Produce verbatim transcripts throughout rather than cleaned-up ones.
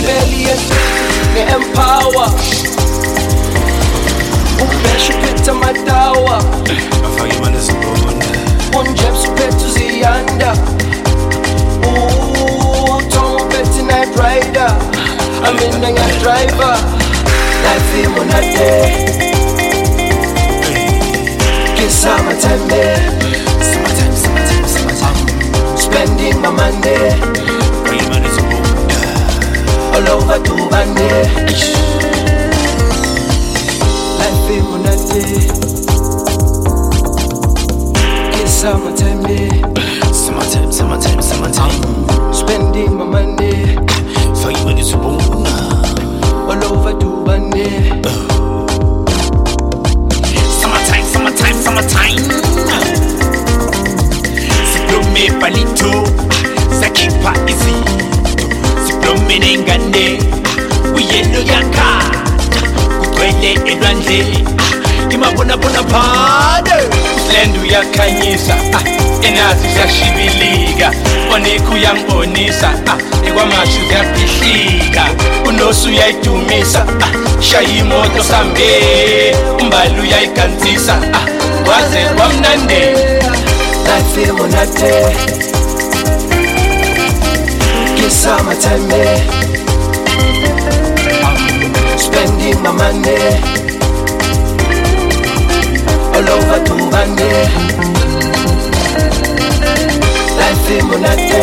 rebellion nge-empower ubhesha uphethe amadawa afake imali ezibonda unjeps uphethe uziyanda uTom uphethe night rider amina ngiyadriver life imonade summertime, summertime, summertime, summertime. Spending my money, bring money to all over Dubai. Life is monate. It's summertime, summertime, summertime, summertime. Spending my money, bring money to all over Dubai. Summertime, summertime. Siplome palito, sakipa easy. Siplome nengande, uyendo yaka. Kukwele elwandle, imabona bona pade. Lendu yakanyisa, enazi zashibilika. Oneku yambonisa, ekwamashu yapihlika. Unosu yayidumisa, shayi moto sambe. Umbalu yayikanzisa, waze wamnande. Life imonate. It's summertime, spending my money all over Dubai. Life imonate.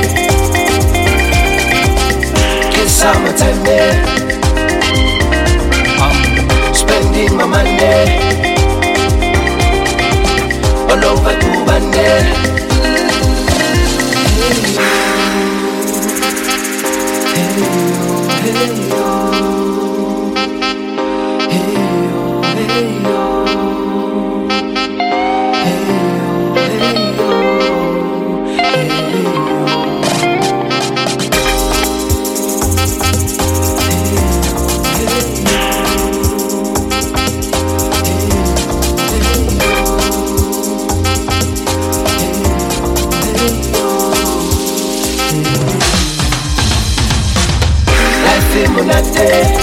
It's summertime, spending my money all over Dubai. Hey yo, hey yo, hey yo, hey yo, hey yo, hey yo, life imonate.